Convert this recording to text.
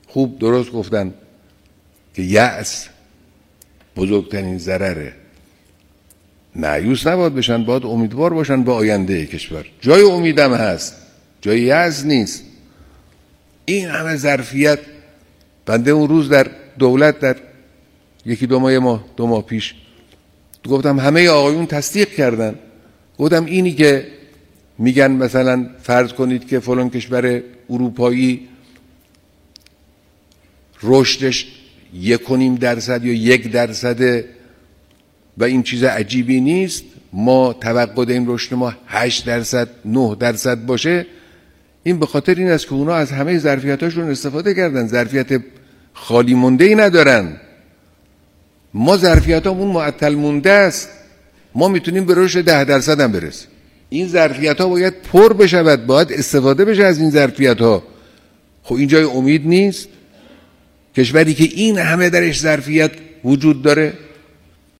خوب درست گفتن که یأس بزرگترین ضرره. مایوس نباید بشن، باید امیدوار باشن به آینده کشور. جای امیدم هست، جای یأس نیست. این همه ظرفیت. بنده اون روز در دولت در یکی دو ماه پیش گفتم همه آقایون تصدیق کردن. گفتم اینی که میگن مثلا فرض کنید که فلان کشور اروپایی رشدش 1.5% یا 1% و این چیز عجیبی نیست، ما توقع داریم رشد ما 8% 9% باشه، این به خاطر این است که اونا از همه ظرفیتاشون استفاده کردن، ظرفیت خالی مونده ای ندارن. ما ظرفیتامون معطل مونده است، ما میتونیم به رشد 10% هم برسیم. این ظرفیت ها باید پر بشود، باید استفاده بشه از این ظرفیت ها. خب این جای امید نیست؟ کشوری که این همه درش ظرفیت وجود داره